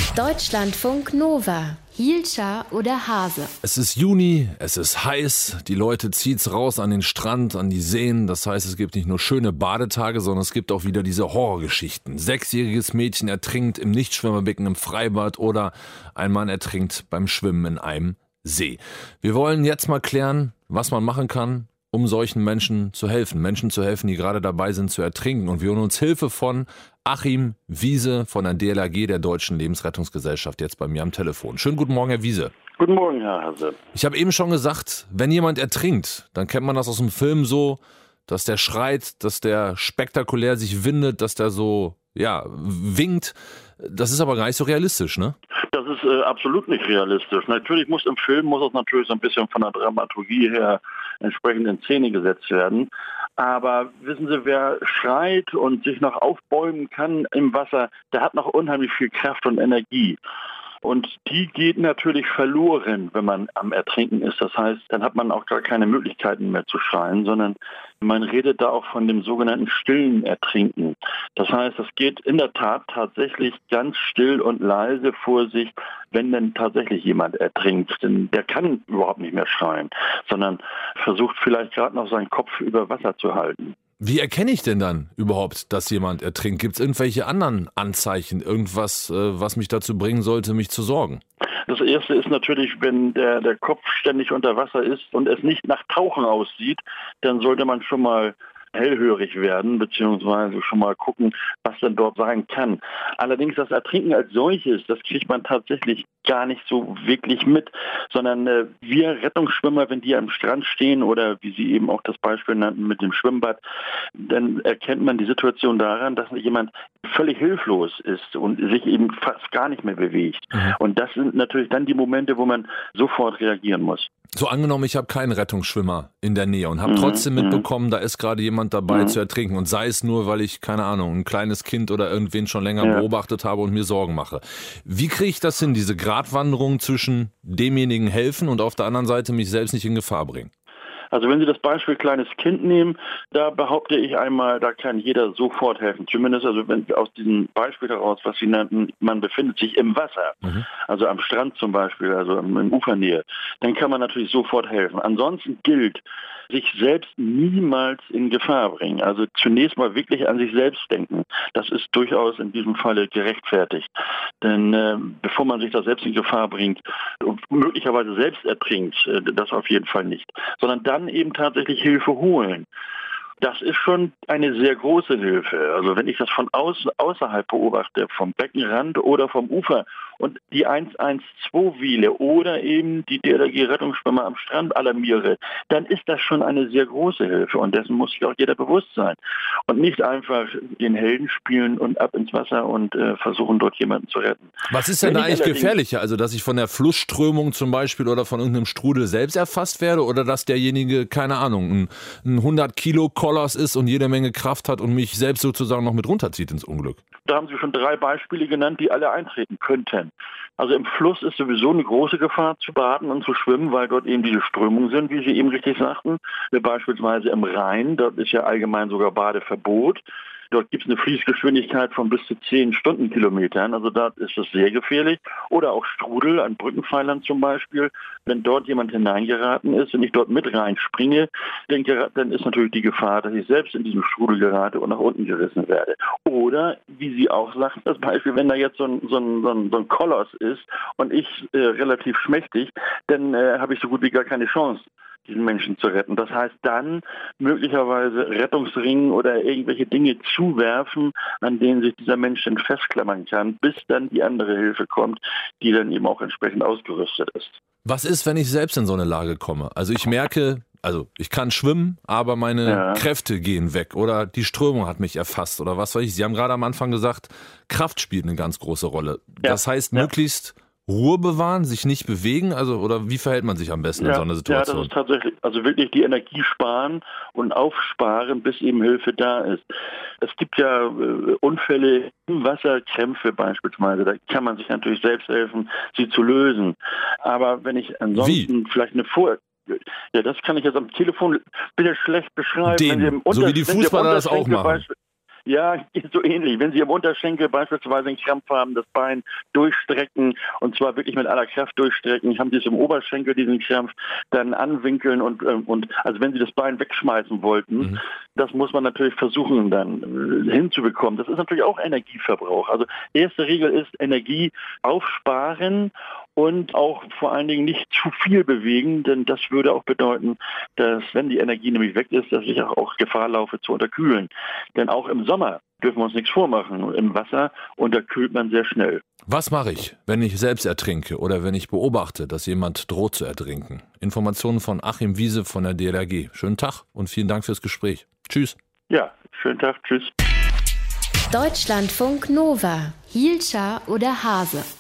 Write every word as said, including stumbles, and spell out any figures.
Deutschlandfunk Nova. Hielscher oder Hase? Es ist Juni, es ist heiß, die Leute zieht's raus an den Strand, an die Seen. Das heißt, es gibt nicht nur schöne Badetage, sondern es gibt auch wieder diese Horrorgeschichten. Sechsjähriges Mädchen ertrinkt im Nichtschwimmerbecken im Freibad oder ein Mann ertrinkt beim Schwimmen in einem See. Wir wollen jetzt mal klären, was man machen kann, um solchen Menschen zu helfen. Menschen zu helfen, die gerade dabei sind zu ertrinken. Und wir holen uns Hilfe von Achim Wiese von der D L R G, der Deutschen Lebensrettungsgesellschaft, jetzt bei mir am Telefon. Schönen guten Morgen, Herr Wiese. Guten Morgen, Herr Hase. Ich habe eben schon gesagt, wenn jemand ertrinkt, dann kennt man das aus dem Film so, dass der schreit, dass der spektakulär sich windet, dass der so, ja, winkt. Das ist aber gar nicht so realistisch, ne? Das ist äh, absolut nicht realistisch. Natürlich muss im Film, muss es natürlich so ein bisschen von der Dramaturgie her entsprechend in Szene gesetzt werden. Aber wissen Sie, wer schreit und sich noch aufbäumen kann im Wasser, der hat noch unheimlich viel Kraft und Energie. Und die geht natürlich verloren, wenn man am Ertrinken ist. Das heißt, dann hat man auch gar keine Möglichkeiten mehr zu schreien, sondern man redet da auch von dem sogenannten stillen Ertrinken. Das heißt, es geht in der Tat tatsächlich ganz still und leise vor sich, wenn denn tatsächlich jemand ertrinkt. Denn der kann überhaupt nicht mehr schreien, sondern versucht vielleicht gerade noch seinen Kopf über Wasser zu halten. Wie erkenne ich denn dann überhaupt, dass jemand ertrinkt? Gibt es irgendwelche anderen Anzeichen, irgendwas, was mich dazu bringen sollte, mich zu sorgen? Das erste ist natürlich, wenn der, der Kopf ständig unter Wasser ist und es nicht nach Tauchen aussieht, dann sollte man schon mal hellhörig werden, beziehungsweise schon mal gucken, was denn dort sein kann. Allerdings das Ertrinken als solches, das kriegt man tatsächlich gar nicht so wirklich mit, sondern äh, wir Rettungsschwimmer, wenn die am Strand stehen oder wie Sie eben auch das Beispiel nannten mit dem Schwimmbad, dann erkennt man die Situation daran, dass jemand völlig hilflos ist und sich eben fast gar nicht mehr bewegt. Mhm. Und das sind natürlich dann die Momente, wo man sofort reagieren muss. So angenommen, ich habe keinen Rettungsschwimmer in der Nähe und habe mhm. trotzdem mitbekommen, da ist gerade jemand dabei mhm. zu ertrinken und sei es nur, weil ich, keine Ahnung, ein kleines Kind oder irgendwen schon länger ja. beobachtet habe und mir Sorgen mache. Wie kriege ich das hin, diese Gratwanderung zwischen demjenigen helfen und auf der anderen Seite mich selbst nicht in Gefahr bringen? Also wenn Sie das Beispiel kleines Kind nehmen, da behaupte ich einmal, da kann jeder sofort helfen. Zumindest also wenn aus diesem Beispiel heraus, was Sie nannten, man befindet sich im Wasser, mhm. also am Strand zum Beispiel, also in Ufernähe, dann kann man natürlich sofort helfen. Ansonsten gilt, sich selbst niemals in Gefahr bringen. Also zunächst mal wirklich an sich selbst denken. Das ist durchaus in diesem Falle gerechtfertigt. Denn äh, bevor man sich da selbst in Gefahr bringt und möglicherweise selbst ertrinkt, äh, das auf jeden Fall nicht, sondern dann eben tatsächlich Hilfe holen. Das ist schon eine sehr große Hilfe. Also wenn ich das von außen, außerhalb beobachte, vom Beckenrand oder vom Ufer und die eins eins zwei wähle oder eben die D L R G-Rettungsschwimmer am Strand alarmiere, dann ist das schon eine sehr große Hilfe und dessen muss sich auch jeder bewusst sein. Und nicht einfach den Helden spielen und ab ins Wasser und äh, versuchen, dort jemanden zu retten. Was ist denn da eigentlich gefährlicher? Also, dass ich von der Flussströmung zum Beispiel oder von irgendeinem Strudel selbst erfasst werde oder dass derjenige, keine Ahnung, ein, ein hundert Kilo Koloss ist und jede Menge Kraft hat und mich selbst sozusagen noch mit runterzieht ins Unglück? Da haben Sie schon drei Beispiele genannt, die alle eintreten könnten. Also im Fluss ist sowieso eine große Gefahr zu baden und zu schwimmen, weil dort eben diese Strömungen sind, wie Sie eben richtig sagten. Beispielsweise im Rhein, dort ist ja allgemein sogar Badeverbot. Dort gibt es eine Fließgeschwindigkeit von bis zu zehn Stundenkilometern, also da ist es sehr gefährlich. Oder auch Strudel an Brückenpfeilern zum Beispiel. Wenn dort jemand hineingeraten ist und ich dort mit reinspringe, dann, dann ist natürlich die Gefahr, dass ich selbst in diesen Strudel gerate und nach unten gerissen werde. Oder, wie Sie auch sagten, das Beispiel, wenn da jetzt so ein, so ein, so ein, so ein Koloss ist und ich äh, relativ schmächtig, dann äh, habe ich so gut wie gar keine Chance, diesen Menschen zu retten. Das heißt dann möglicherweise Rettungsringen oder irgendwelche Dinge zuwerfen, an denen sich dieser Mensch dann festklammern kann, bis dann die andere Hilfe kommt, die dann eben auch entsprechend ausgerüstet ist. Was ist, wenn ich selbst in so eine Lage komme? Also ich merke, also ich kann schwimmen, aber meine ja. Kräfte gehen weg oder die Strömung hat mich erfasst oder was weiß ich. Sie haben gerade am Anfang gesagt, Kraft spielt eine ganz große Rolle. Ja. Das heißt, ja. möglichst Ruhe bewahren, sich nicht bewegen, also oder wie verhält man sich am besten ja, in so einer Situation? Ja, das ist tatsächlich, also wirklich die Energie sparen und aufsparen, bis eben Hilfe da ist. Es gibt ja äh, Unfälle im Wasser, Krämpfe beispielsweise, da kann man sich natürlich selbst helfen, sie zu lösen. Aber wenn ich ansonsten wie? vielleicht eine Vor... Ja, das kann ich jetzt am Telefon bitte schlecht beschreiben. Den, wenn Sie im Unter- so wie die Fußballer das auch machen. Beispiel Ja, so ähnlich. Wenn Sie im Unterschenkel beispielsweise einen Krampf haben, das Bein durchstrecken und zwar wirklich mit aller Kraft durchstrecken, haben Sie es im Oberschenkel, diesen Krampf, dann anwinkeln und, und also wenn Sie das Bein wegschmeißen wollten, mhm. das muss man natürlich versuchen dann hinzubekommen. Das ist natürlich auch Energieverbrauch. Also erste Regel ist Energie aufsparen und auch vor allen Dingen nicht zu viel bewegen, denn das würde auch bedeuten, dass wenn die Energie nämlich weg ist, dass ich auch Gefahr laufe zu unterkühlen. Denn auch im Sommer dürfen wir uns nichts vormachen. Im Wasser unterkühlt man sehr schnell. Was mache ich, wenn ich selbst ertrinke oder wenn ich beobachte, dass jemand droht zu ertrinken? Informationen von Achim Wiese von der D L R G. Schönen Tag und vielen Dank fürs Gespräch. Tschüss. Ja, schönen Tag. Tschüss. Deutschlandfunk Nova. Hielscher oder Hase?